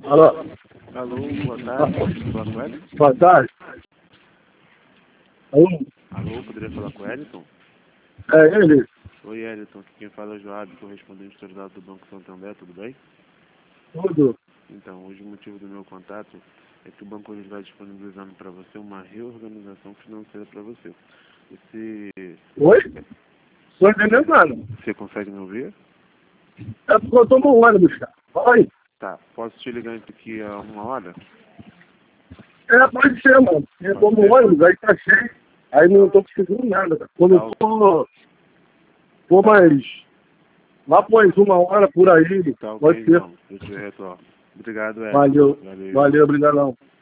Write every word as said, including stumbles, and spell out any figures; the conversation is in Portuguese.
Alô? Alô, boa tarde. Falar com o Edson? Boa tarde. Alô? Alô, poderia falar com o Edson? É ele? Oi, Edson. Aqui quem fala é o Joab, correspondente dos dados do Banco Santander, tudo bem? Tudo. Então, hoje o motivo do meu contato é que o banco hoje vai disponibilizando para você uma reorganização financeira para você. Você... Oi? Tô entendendo nada. Você consegue me ouvir? É porque eu tô no ônibus, cara. Fala aí. Tá. Posso te ligar aqui a uma hora? É, pode ser, mano. Eu tô Pode no ser? ônibus, aí tá cheio. Aí não tô conseguindo nada, cara. Quando Tá. eu tô... Pô, mas... Lá pôs uma hora por aí. Tá ok, Pode ser. então. Eu te retorno. Obrigado, Edson. Valeu. Valeu. Valeu, obrigadão.